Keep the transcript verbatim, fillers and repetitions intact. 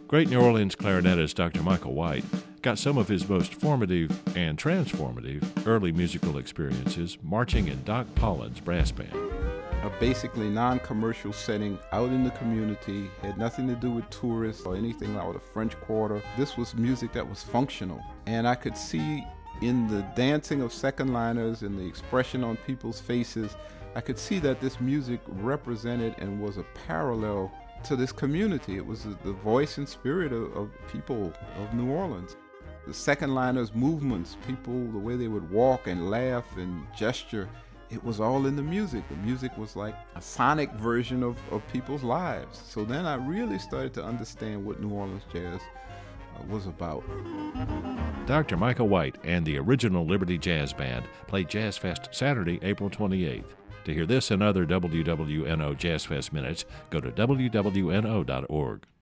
Great New Orleans clarinetist Doctor Michael White got some of his most formative and transformative early musical experiences marching in Doc Pollard's brass band. A basically non-commercial setting out in the community, had nothing to do with tourists or anything like the French Quarter. This was music that was functional, and I could see in the dancing of second liners and the expression on people's faces, I could see that this music represented and was a parallel to this community. It was the voice and spirit of, of people of New Orleans. The second liners' movements, people, the way they would walk and laugh and gesture, it was all in the music. The music was like a sonic version of, of people's lives. So then I really started to understand what New Orleans jazz uh, was about. Doctor Michael White and the original Liberty Jazz Band played Jazz Fest Saturday, April twenty-eighth. To hear this and other W W N O Jazz Fest minutes, go to W W N O dot org.